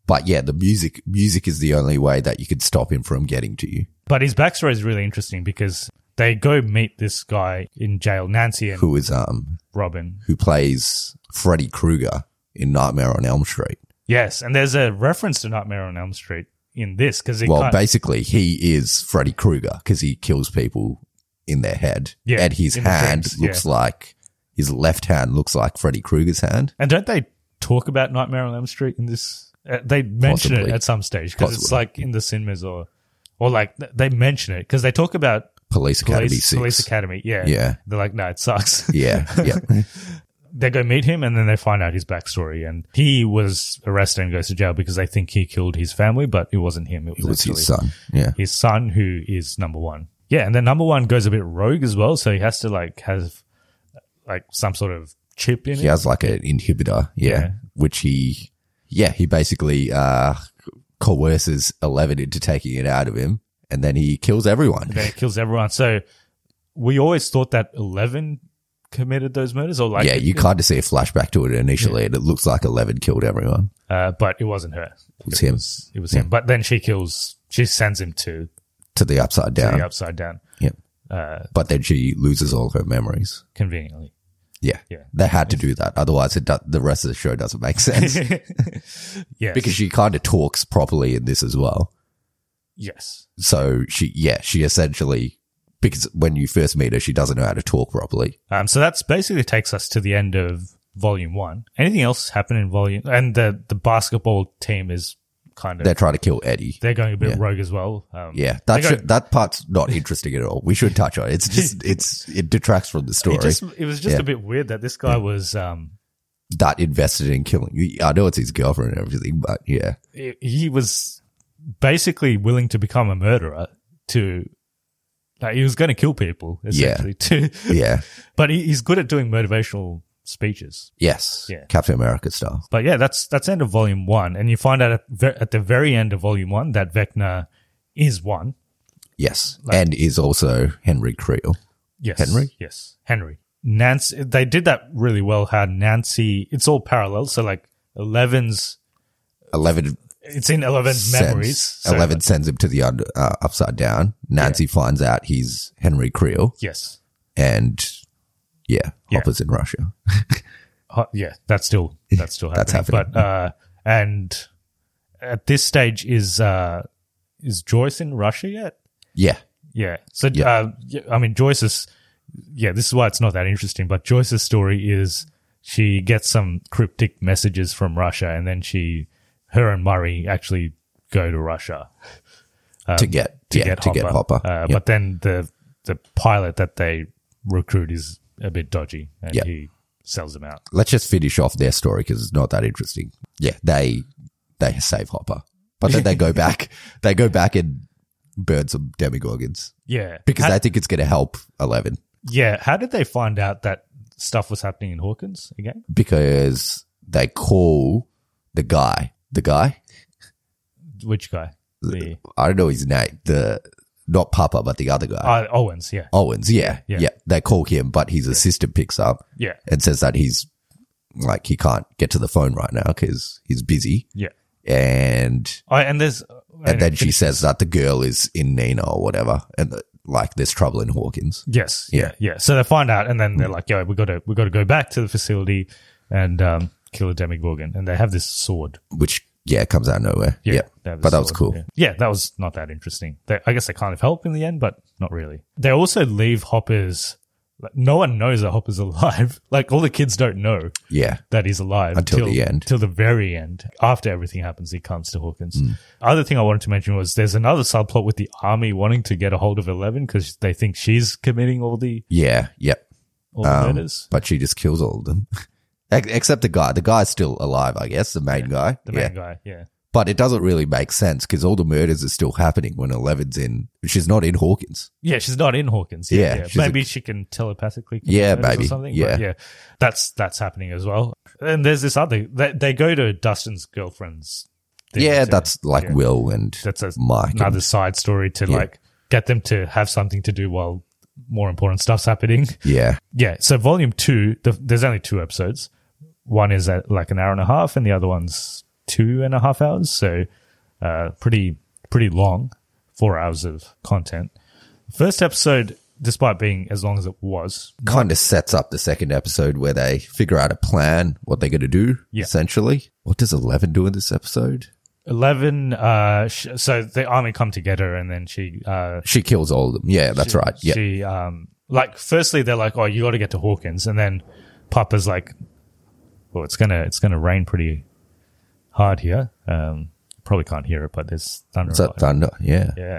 But yeah, the music music is the only way that you could stop him from getting to you. But his backstory is really interesting because they go meet this guy in jail, Nancy and Who is um Robin. who plays Freddy Krueger in Nightmare on Elm Street. Yes, and there's a reference to Nightmare on Elm Street in this because Well, can't, basically, he is Freddy Krueger because he kills people in their head. Yeah, and his in the hand dreams, looks yeah. like, his left hand looks like Freddy Krueger's hand. And don't they talk about Nightmare on Elm Street in this? Uh, they mention Possibly. it at some stage because it's Possibly. like in the cinemas or, or like th- they mention it because they talk about Police Academy Police, six. Police Academy. Yeah, Yeah. They're like, no, it sucks. Yeah, yeah. They go meet him and then they find out his backstory. And he was arrested and goes to jail because they think he killed his family, but it wasn't him. It was, It was his actually son. Yeah. his son, who is number one. Yeah, and then number one goes a bit rogue as well, so he has to like have like some sort of chip in He it. has like an inhibitor. Yeah. Yeah. Which he, yeah, he basically, uh, coerces Eleven into taking it out of him and then he kills everyone. And then it kills everyone. So we always thought that Eleven committed those murders, or like yeah, you kind of see a flashback to it initially and it looks like Eleven killed everyone. uh, but it wasn't her. It was him. Was, it was him. But then she kills. She sends him to, To the upside to down. the upside down. Yep. Uh, But then she loses all her memories. conveniently. Yeah. Yeah. They had to do that. Otherwise, it do- the rest of the show doesn't make sense. Yes. Because she kind of talks properly in this as well. yes. So she, yeah, she essentially, because when you first meet her, she doesn't know how to talk properly. Um. So that's basically takes us to the end of volume one. Anything else happen in volume? And the the basketball team is kind of They're trying to kill Eddie. they're going a bit Yeah. rogue as well. Um, Yeah, that they go- should, that part's not interesting at all. We should touch on it. It's just, it's, it detracts from the story. It, just, it was just Yeah. a bit weird that this guy was um that invested in killing. I know it's his girlfriend and everything, but yeah. he he was basically willing to become a murderer to like he was going to kill people essentially too. Yeah. But he, he's good at doing motivational speeches. Yes. Yeah. Captain America style. But yeah, that's that's end of volume one, and you find out at, ve- at the very end of volume one that Vecna is one. Yes. and is also Henry Creel. Yes, Henry? Yes, Henry. Nancy. They did that really well. How Nancy? It's all parallel. So like Eleven's. Eleven It's in Eleven's sends, memories. So Eleven sends him to the under, uh, upside down. Nancy finds out he's Henry Creel. Yes. And yeah, Yeah. Hopper's in Russia. Uh, yeah, that's still that's still happening. That's happening. But uh, and at this stage is uh, is Joyce in Russia yet? Yeah. Yeah. So Yeah. uh, yeah, I mean, Joyce's yeah. This is why it's not that interesting. But Joyce's story is she gets some cryptic messages from Russia, and then she, her and Murray actually go to Russia um, to get, to yeah, get to Hopper. get Hopper. Uh, Yep. But then the the pilot that they recruit is a bit dodgy, and Yep. he sells them out. Let's just finish off their story because it's not that interesting. Yeah, they they save Hopper, but then they go back. They go back and burn some demigorgons Yeah, because How- they think it's going to help Eleven. yeah. How did they find out that stuff was happening in Hawkins again? Because they call the guy, the guy. Which guy? The I don't know his name. The not Papa, but the other guy. uh, Owens. Yeah, Owens, yeah, Yeah. yeah, They call him, but his assistant picks up yeah, and says that he's like he can't get to the phone right now because he's busy. yeah. And Oh, and there's and then she says that the girl is in Nina or whatever, and that, like there's trouble in Hawkins. yes, Yeah. yeah, yeah. So they find out, and then they're like, "Yo, we got to we got to go back to the facility and um, kill a Demogorgon." And they have this sword. Which yeah comes out of nowhere. Yeah, Yeah, they have this but that was sword. cool. Yeah. Yeah, that was not that interesting. They, I guess they kind of help in the end, but not really. They also leave Hopper's. Like, no one knows that Hopper's alive. Like all the kids don't know Yeah, that he's alive Until the end. Till the very end. After everything happens, he comes to Hawkins. Mm. Other thing I wanted to mention was there's another subplot with the army wanting to get a hold of Eleven because they think she's committing all the yeah, yep. all the Um, murders. but she just kills all of them, Ex- except the guy. The guy's still alive, I guess. The main guy. The yeah. main guy, yeah. But it doesn't really make sense because all the murders are still happening when Eleven's in. She's not in Hawkins. Yeah, she's not in Hawkins. Yeah, Yeah, yeah. she's maybe a- she can telepathically. Yeah, commit murders maybe. Or something, Yeah. but yeah. That's that's happening as well. And there's this other. They, they go to Dustin's girlfriend's. thing Yeah, to- that's like yeah. Will and That's a, Mike. another and- side story to Yeah. like get them to have something to do while more important stuff's happening. yeah, Yeah. So volume two, the, there's only two episodes. One is at like an hour and a half, and the other one's two and a half hours. So uh, pretty pretty long, four hours of content. First episode, despite being as long as it was, kind of sets up the second episode where they figure out a plan, what they're going to do, yeah. essentially. What does Eleven do in this episode? Eleven, uh, sh- so the army come together and then she... Uh, she kills all of them. Yeah, that's she, right. Yeah. She, um, like, firstly, they're like, oh, you got to get to Hawkins. And then Papa's like, well, it's going to it's gonna rain pretty hard here. Um, probably can't hear it, but there's thunder. Is that thunder? Yeah. Yeah.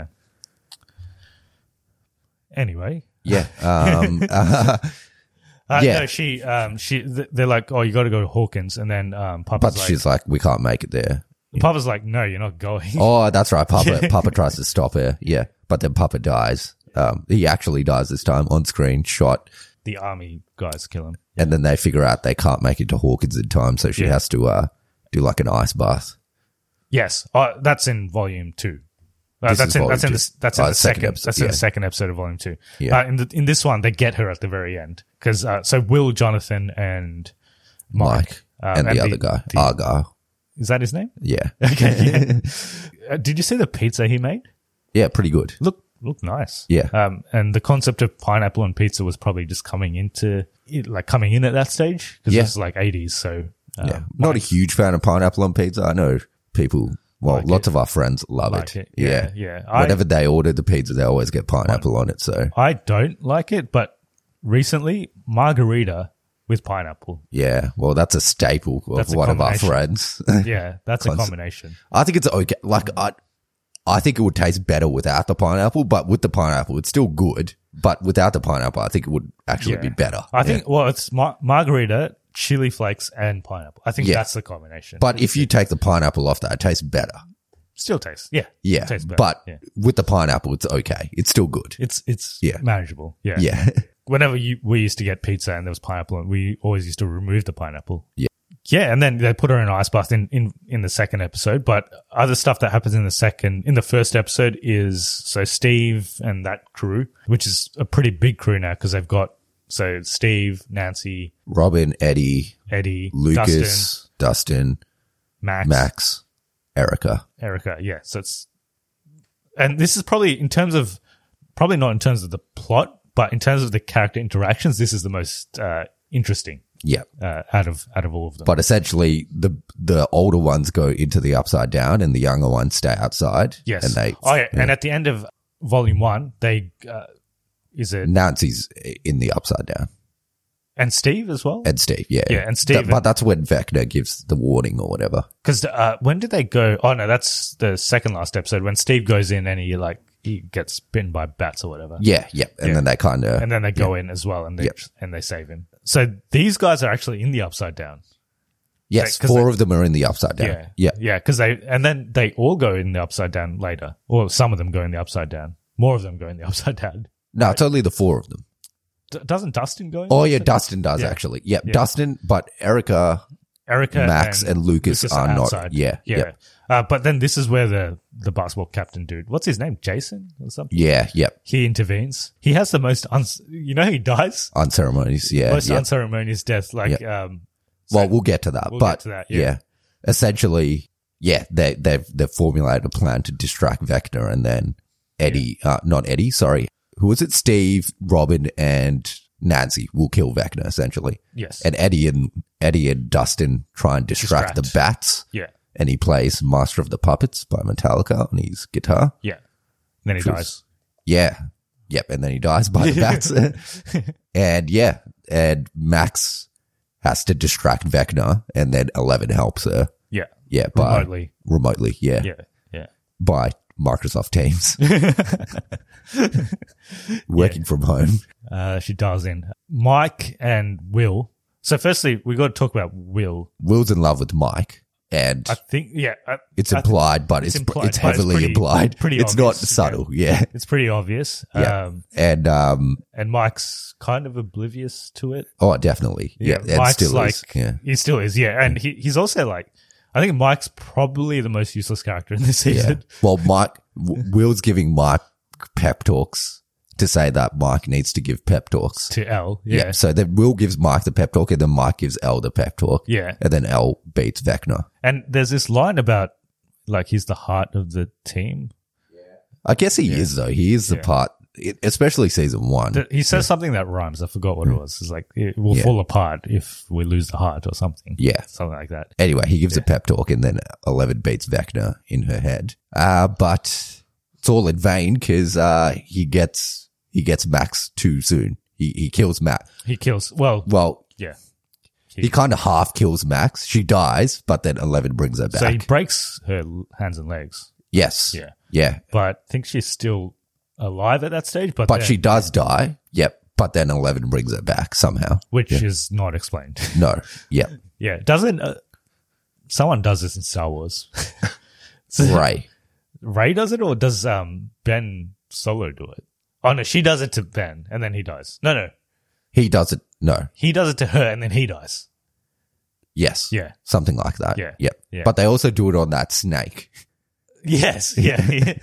Anyway. Yeah. Um, uh, uh, yeah. No, she, um, she, th- they're like, oh, you got to go to Hawkins. And then, um, Papa's but like, she's like, we can't make it there. Papa's like, no, you're not going. Oh, that's right. Papa, Papa tries to stop her. Yeah. But then Papa dies. Um, he actually dies this time on screen, shot. The army guys kill him. And then they figure out they can't make it to Hawkins in time. So she Yeah. has to, uh, do like an ice bath. Yes. Uh, that's in volume two. Uh, This that's is in, volume that's in two. the, that's in Oh, the the second second, episode, that's in yeah. the second episode of volume two. Yeah. Uh, in the, in this one, they get her at the very end. Cause, uh, so Will, Jonathan and Mike, Mike. um, and the other guy, the- Argyle. Is that his name? Yeah. Okay. Yeah. Uh, did you see the pizza he made? Yeah, pretty good. Look, look nice. Yeah. Um, and the concept of pineapple on pizza was probably just coming into, like coming in at that stage. Cause Yeah. it's like eighties. So, um, Yeah. Not a huge fan of pineapple on pizza. I know people, well, Like lots it. of our friends love Like it. it. Yeah, yeah. I- Whenever they order the pizza, they always get pineapple on it. So, I don't like it, but recently margarita with pineapple. yeah. Well, that's a staple of That's a one of our combination. friends. Yeah, that's a Constant- combination. I think it's okay. Like, I, I think it would taste better without the pineapple, but with the pineapple, it's still good. But without the pineapple, I think it would actually Yeah. be better. I think, well, it's mar- margarita, chili flakes, and pineapple. I think Yeah. that's the combination. But if you take the pineapple off that, it tastes better. Still tastes, yeah. Yeah. Tastes better. But yeah. with the pineapple, it's okay. It's still good. It's, it's Yeah. manageable. Yeah. Yeah. Whenever you, we used to get pizza and there was pineapple, and we always used to remove the pineapple. Yeah. Yeah, and then they put her in an ice bath in, in, in the second episode. But other stuff that happens in the second, in the first episode is, so Steve and that crew, which is a pretty big crew now because they've got, so Steve, Nancy, Robin, Eddie, Eddie, Lucas, Dustin, Dustin, Max, Max, Erica. Erica. Yeah, so it's, and this is probably in terms of, probably not in terms of the plot, but in terms of the character interactions, this is the most uh, interesting. Yeah. Uh, out of out of all of them. But essentially, the the older ones go into the upside down, and the younger ones stay outside. Yes. And they. oh yeah. And at the end of volume one, they uh, is it Nancy's in the upside down, and Steve as well? and Steve. Yeah. Yeah, and Steve That- but and- that's when Vecna gives the warning or whatever. Because uh, when did they go? Oh no, that's the second last episode when Steve goes in and he like he gets bitten by bats or whatever. Yeah. Yeah. And Yeah. then they kind of. And then they go in as well and they Yep. and they save him. So these guys are actually in the upside down. Yes, 'cause four they- of them are in the upside down. Yeah, Yeah. yeah. Because they and then they all go in the upside down later, or some of them go in the upside down. More of them go in the upside down. No, it's only the four of them. D- doesn't Dustin go in? Oh the yeah, upside down? Dustin does Yeah. actually. Yeah, Yeah. Dustin, but Erica, Erica, Max, and Lucas are not- outside. yeah, yeah. yeah. Uh, but then this is where the the basketball captain dude, what's his name, Jason or something? yeah, yeah, He intervenes. He has the most, uns- you know, he dies. unceremonious. Yeah, most yeah. unceremonious death. Like, Yeah. um, Well, we'll get to that, We'll but get to that, yeah. yeah. essentially, yeah, they they've they've formulated a plan to distract Vecna, and then Eddie, uh, not Eddie, sorry, who was it? Steve, Robin, and Nancy will kill Vecna essentially. yes. And Eddie and Eddie and Dustin try and distract, Distract. the bats. yeah. And he plays Master of the Puppets by Metallica on his guitar. Yeah. And then he Which was- dies. Yeah. Yep. And then he dies by the bats. And yeah. And Max has to distract Vecna, and then Eleven helps her. Yeah. Yeah. By, Remotely. Remotely. Yeah. Yeah. Yeah. By Microsoft Teams. Working from home. Uh, she dials in. Mike and Will. So firstly, we got to talk about Will. Will's in love with Mike. And I think, yeah. I, it's I- implied, but it's it's, implied, it's but it's heavily pretty- implied. pretty it's not obvious, subtle. Yeah. It's pretty obvious. Yeah. Um, And, um, and Mike's kind of oblivious to it. oh, definitely. Yeah. and Mike's still like, is. Yeah. he still is, yeah. And he, he's also like, I think Mike's probably the most useless character in this Yeah. season. Well, Mike, w- Will's giving Mike pep talks to say that Mike needs to give pep talks. To Elle, yeah. So then Will gives Mike the pep talk and then Mike gives Elle the pep talk. Yeah. And then Elle beats Vecna. And there's this line about, like, he's the heart of the team. I guess he is, though. He is the Yeah. part, it- especially season one. Th- He says something that rhymes. I forgot what it was. It's like, it will Yeah. fall apart if we lose the heart or something. Yeah. Something like that. Anyway, he gives a pep talk and then Eleven beats Vecna in her head. Uh, but it's all in vain because uh, he gets he gets Max too soon. He he kills Max. He kills, well, Well, yeah. he kind of half kills Max. She dies, but then Eleven brings her back. So he breaks her l- hands and legs. yes. Yeah. Yeah. But I think she's still alive at that stage. But, But then- she does die. Yep. But then Eleven brings her back somehow. Which is not explained. No. Yep. Yeah. Doesn't, uh, someone does this in Star Wars. So- Ray. Ray does it, or does um, Ben Solo do it? Oh, no, she does it to Ben, and then he dies. No, no. He does it. No. He does it to her, and then he dies. Yes. Yeah. Something like that. Yeah. Yep. Yeah. But they also do it on that snake. Yes, yeah.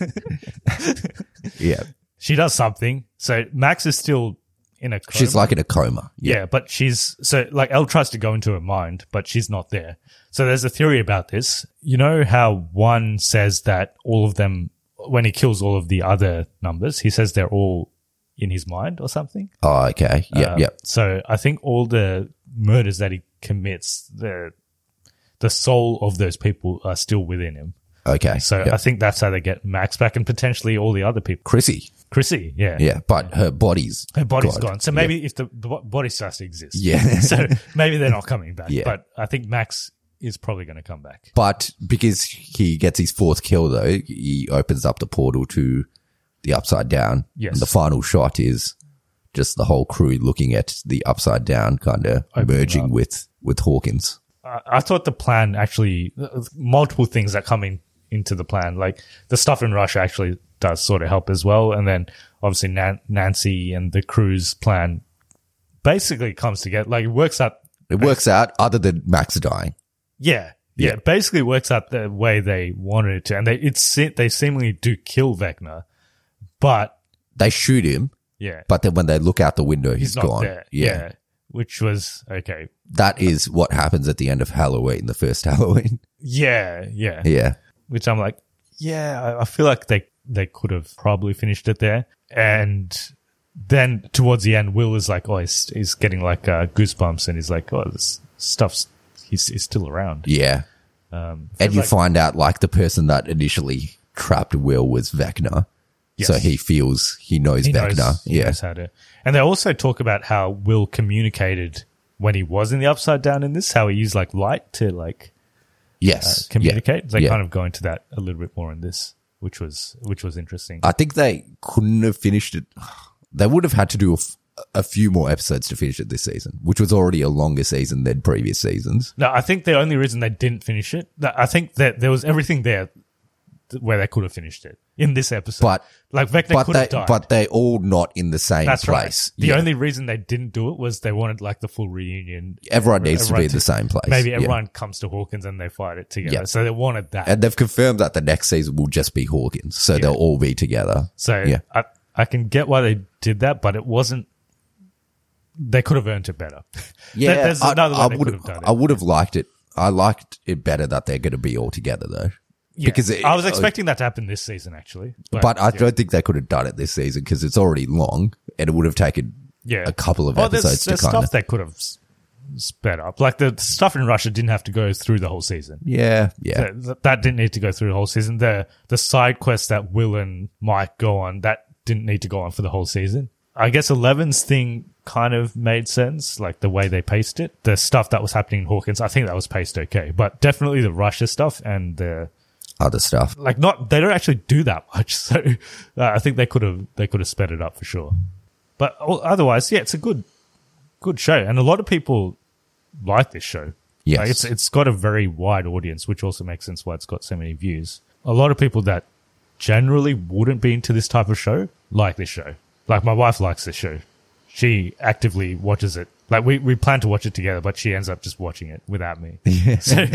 Yeah. She does something. So Max is still in a coma. She's like in a coma. Yeah, but she's so like Elle tries to go into her mind, but she's not there. So there's a theory about this. You know how one says that all of them, when he kills all of the other numbers, he says they're all in his mind or something. Oh, okay. Yep. Uh, Yep. So I think all the murders that he commits, the the soul of those people are still within him. Okay. So yep. I think that's how they get Max back and potentially all the other people. Chrissy. Chrissy, yeah. Yeah. But her body's Her body's gone. gone. So maybe if the, the bo- body starts to exist. Yeah. So maybe they're not coming back. Yeah. But I think Max is probably going to come back. But because he gets his fourth kill, though, he opens up the portal to the Upside Down. Yes. And the final shot is just the whole crew looking at the Upside Down, kind of Opening merging up. with, with Hawkins. I, I thought the plan actually, multiple things that come in, into the plan, like the stuff in Russia actually does sort of help as well. And then obviously Nan- Nancy and the crew's plan basically comes together. Like it works out. It works out other than Max dying. Yeah. Yeah. Yeah. Basically works out the way they wanted it to. And they, it's, they seemingly do kill Vecna, but They shoot him, yeah, but then when they look out the window, he's he's not gone. there. Yeah. Yeah. Which was okay. That is what happens at the end of Halloween, the first Halloween. Yeah. Yeah. Yeah. Which I'm like, yeah, I, I feel like they, they could have probably finished it there. And then towards the end, Will is like, oh, he's, he's getting like uh, goosebumps and he's like, oh, this stuff's, he's, he's still around. Yeah. Um, And you like- find out like the person that initially trapped Will was Vecna. Yes. So he feels he knows he Vecna. knows, he yeah. knows how to. And they also talk about how Will communicated when he was in the Upside Down in this, how he used like light to like uh, Yes. communicate. Yeah. They yeah. kind of go into that a little bit more in this, which was which was interesting. I think they couldn't have finished it. They would have had to do a, f- a few more episodes to finish it this season, which was already a longer season than previous seasons. No, I think the only reason they didn't finish it, that- I think that there was everything there th- where they could have finished it in this episode. But like Vecna but could they have died. but they all not in the same That's place. right. The Yeah. only reason they didn't do it was they wanted like the full reunion. Everyone needs to be Everyone in the same place. Maybe Yeah. everyone comes to Hawkins and they fight it together. Yeah. So they wanted that. And they've confirmed that the next season will just be Hawkins, so they'll all be together. So yeah. I, I can get why they did that, but it wasn't. They could have earned it better. Yeah, There- there's I, another way I they would could have. have done it. I would have liked it. I liked it better that they're going to be all together though, Yeah. because it, I was expecting that to happen this season, actually. But, But I yeah. don't think they could have done it this season because it's already long and it would have taken yeah. a couple of oh, there's, episodes there's to kind stuff of. they could have s- sped up. Like the stuff in Russia didn't have to go through the whole season. Yeah, yeah, That, that didn't need to go through the whole season. The the side quests that Will and Mike go on, that didn't need to go on for the whole season. I guess Eleven's thing kind of made sense, like the way they paced it. The stuff that was happening in Hawkins, I think that was paced okay. But definitely the Russia stuff and the other stuff. like not they don't actually do that much. So uh, I think they could have they could have sped it up for sure. But o- otherwise, yeah, it's a good good show, and a lot of people like this show. Yes. Like, it's it's got a very wide audience, which also makes sense why it's got so many views. A lot of people that generally wouldn't be into this type of show like this show. Like my wife likes this show. She actively watches it. Like we, we plan to watch it together, but she ends up just watching it without me. So,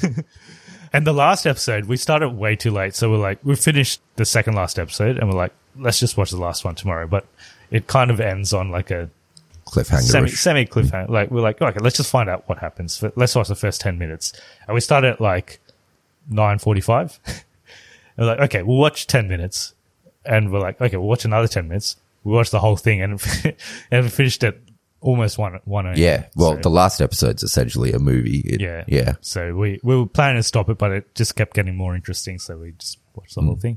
and the last episode, we started way too late. So we're like, we finished the second last episode and we're like, let's just watch the last one tomorrow. But it kind of ends on like a Cliffhanger. semi, semi cliffhanger. Like we're like, okay, let's just find out what happens. But let's watch the first ten minutes. And we start at like nine forty-five. We're like, okay, we'll watch ten minutes. And we're like, okay, we'll watch another ten minutes. We watched the whole thing and, and we finished at almost one, one. Yeah. Well, so, the last episode's essentially a movie. It, yeah. Yeah. So we, we were planning to stop it, but it just kept getting more interesting. So we just watched the mm. whole thing.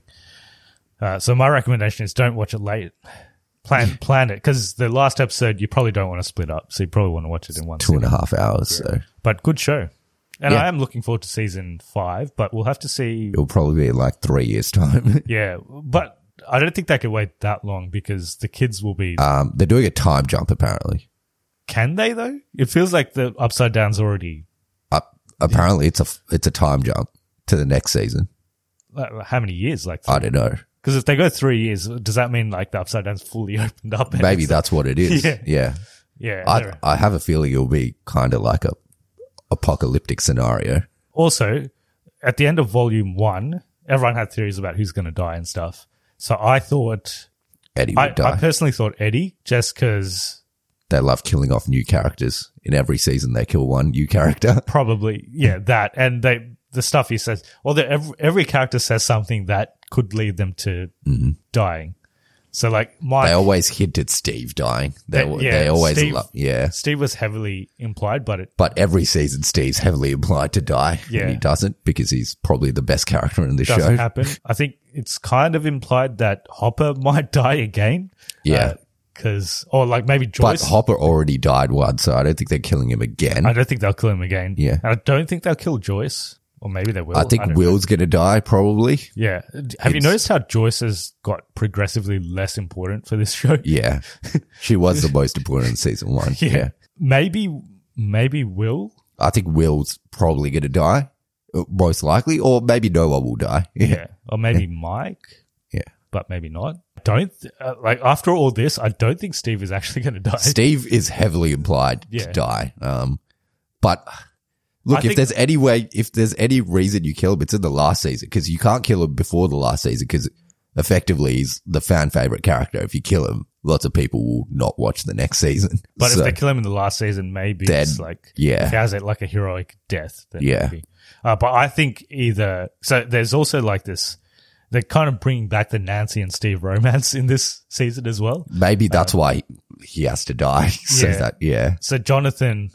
Uh, so my recommendation is don't watch it late. Plan, plan it. Because the last episode, you probably don't want to split up. So you probably want to watch it in one Two sitting. and a half hours. Yeah. So. But good show. And Yeah. I am looking forward to season five, but we'll have to see. It'll probably be like three years' time. Yeah. But I don't think they could wait that long because the kids will be. um, they're doing a time jump, apparently. Can they, though? It feels like the Upside Down's already. Uh, apparently, it's a, it's a time jump to the next season. Like, how many years? Like, I don't know. Because if they go three years, does that mean like the Upside Down's fully opened up? and Maybe it's- that's what it is. Yeah. Yeah. Yeah. I, they're- I have a feeling it'll be kind of like a apocalyptic scenario. Also, at the end of volume one, everyone had theories about who's going to die and stuff. So I thought, Eddie would I, die. I personally thought Eddie, just because They love killing off new characters. In every season, they kill one new character. probably, yeah, that. And they, the stuff he says, well, the, every, every character says something that could lead them to Mm-hmm. dying. So like my, They always hint at Steve dying. They, They- yeah, they always Steve- love, yeah. Steve was heavily implied, but it, But every season, Steve's heavily implied to die. Yeah. And he doesn't because he's probably the best character in the doesn't show. happen. I think it's kind of implied that Hopper might die again. Yeah. Because, or like maybe But Joyce. Hopper already died once, so I don't think they're killing him again. I don't think they'll kill him again. Yeah. And I don't think they'll kill Joyce. Or maybe they will. I think don't know. Will's going to die, probably. Yeah. Have you It's- noticed how Joyce has got progressively less important for this show? Yeah. She was the most important in season one. Yeah. yeah. Maybe, maybe Will. I think Will's probably going to die, uh, most likely, or maybe Noah will die. Yeah. Or maybe Mike, Yeah. but maybe not. Don't, th- uh, like, after all this, I don't think Steve is actually going to die. Steve is heavily implied Yeah. to die. Um, but look, I if think- there's any way, if there's any reason you kill him, it's in the last season because you can't kill him before the last season because effectively he's the fan favorite character. If you kill him, lots of people will not watch the next season. But So, if they kill him in the last season, maybe Then, it's like, yeah. if he has it like a heroic death, then Yeah. maybe. Uh, but I think either, so there's also like this, they're kind of bringing back the Nancy and Steve romance in this season as well. maybe that's why he has to die. so yeah. that, yeah. So Jonathan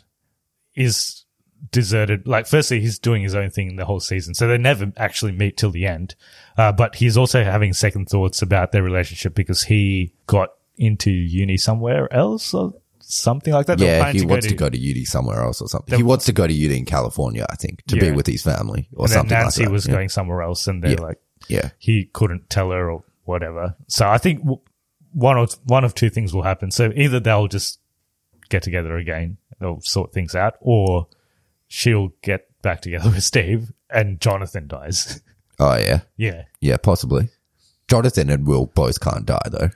is deserted. Like, firstly, he's doing his own thing the whole season. So they never actually meet till the end. Uh, but he's also having second thoughts about their relationship because he got into uni somewhere else or something like that. They were Yeah, planning he wants go to go to uni somewhere else or something. They- He wants to go to uni in California, I think, to be Yeah. with his family or and then something Nancy like that. was yeah. going somewhere else and they're Yeah. like, Yeah. he couldn't tell her or whatever. So I think w- one of one of two things will happen. So either they'll just get together again, they'll sort things out, or she'll get back together with Steve and Jonathan dies. Oh, yeah. Yeah. Yeah, possibly. Jonathan and Will both can't die, though.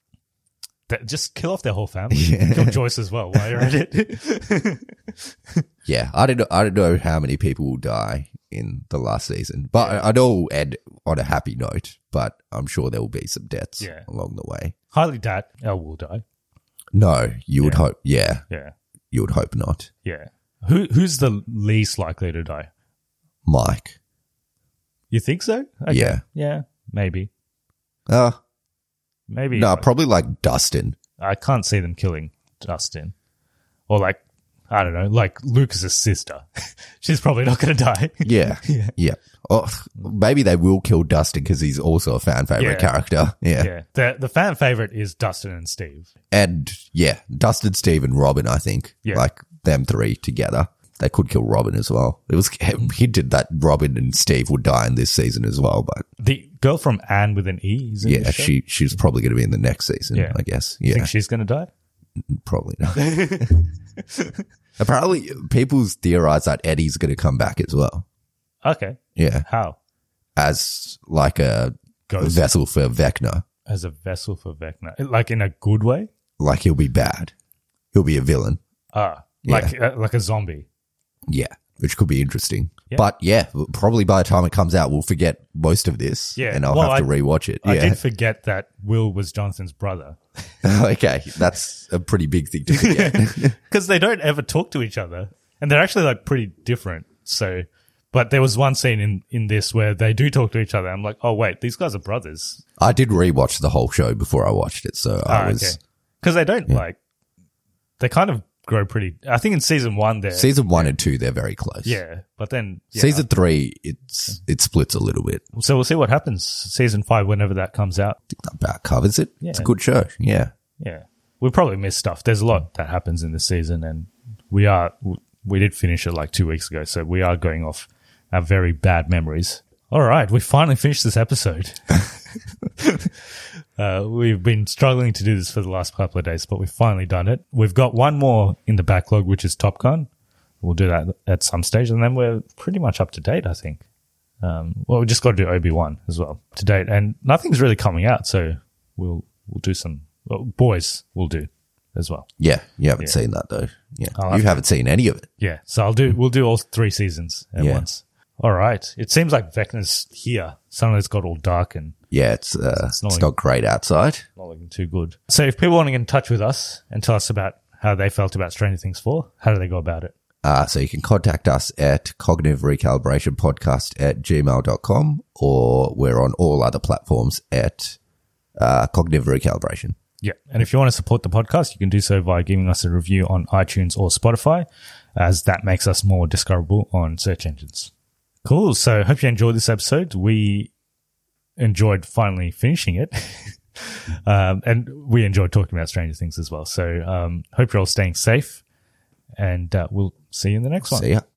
That, just kill off their whole family. Kill Joyce as well while you're at it. Yeah, I don't know. I don't know how many people will die in the last season, but I, I know it'll end on a happy note. But I'm sure there will be some deaths Yeah. along the way. Highly doubt Elle will die. No, you would Yeah. hope. Yeah, Yeah. you would hope not. Yeah. Who Who's the least likely to die? Mike. You think so? Okay. Yeah. Yeah. Maybe. Uh, Maybe. no, probably like Dustin. I can't see them killing Dustin. Or like, I don't know, like Lucas's sister. She's probably not going to die. Yeah, Yeah. yeah. Or maybe they will kill Dustin because he's also a fan favorite Yeah. character. Yeah. Yeah. The the fan favorite is Dustin and Steve. And yeah, Dustin, Steve, and Robin, I think. Yeah. Like them three together. They could kill Robin as well. It was hinted that Robin and Steve would die in this season as well, but The girl from Anne with an E is in yeah, this show? she she's probably going to be in the next season, Yeah. I guess. You Yeah, think she's going to die? probably not. Apparently, people's theorize that Eddie's going to come back as well. Okay. Yeah, How? as like a Ghost. vessel for Vecna. As a vessel for Vecna. Like in a good way? Like he'll be bad. He'll be a villain. Ah. Yeah. Like uh, like a zombie. Yeah, which could be interesting. Yeah. But yeah, probably by the time it comes out, we'll forget most of this. Yeah. And I'll Well, have to I- rewatch it. I Yeah. did forget that Will was Jonathan's brother. Okay. That's a pretty big thing to forget. Because they don't ever talk to each other. And they're actually like pretty different. So, but there was one scene in, in this where they do talk to each other. I'm like, oh, wait, these guys are brothers. I did rewatch the whole show before I watched it. So I Ah, was. okay. Because they don't like, they kind of grow pretty. I think in season one, they're. Season one and two, they're very close. Yeah. But then. Yeah. Season three, it's it splits a little bit. So we'll see what happens. Season five, whenever that comes out. I think that about covers it. Yeah. It's a good show. Yeah. Yeah. We'll probably miss stuff. There's a lot that happens in this season, and we are, we did finish it like two weeks ago, so we are going off our very bad memories. All right. We finally finished this episode. uh, we've been struggling to do this for the last couple of days, but we've finally done it. We've got one more in the backlog, which is Top Gun. We'll do that at some stage, and then we're pretty much up to date, I think. Um, well, we just got to do Obi-Wan as well to date, and nothing's really coming out, so we'll we'll do some. Well, boys will do as well. Yeah. You haven't Yeah. seen that though. Yeah. I'll You have to- haven't seen any of it. Yeah, so I'll do. We'll do all three seasons at Yeah. once. All right. It seems like Vecna's here. Suddenly it's got all dark and Yeah. It's, uh, It's it's, not not, like- great outside. not looking too good. So if people want to get in touch with us and tell us about how they felt about Stranger Things four, how do they go about it? Uh, so you can contact us at cognitive recalibration podcast at gmail dot com, or we're on all other platforms at uh, cognitive recalibration. Yeah. And if you want to support the podcast, you can do so by giving us a review on iTunes or Spotify, as that makes us more discoverable on search engines. Cool. So hope you enjoyed this episode. We enjoyed finally finishing it. um, and we enjoyed talking about Stranger Things as well. So um, hope you're all staying safe, and uh, we'll see you in the next one. See ya.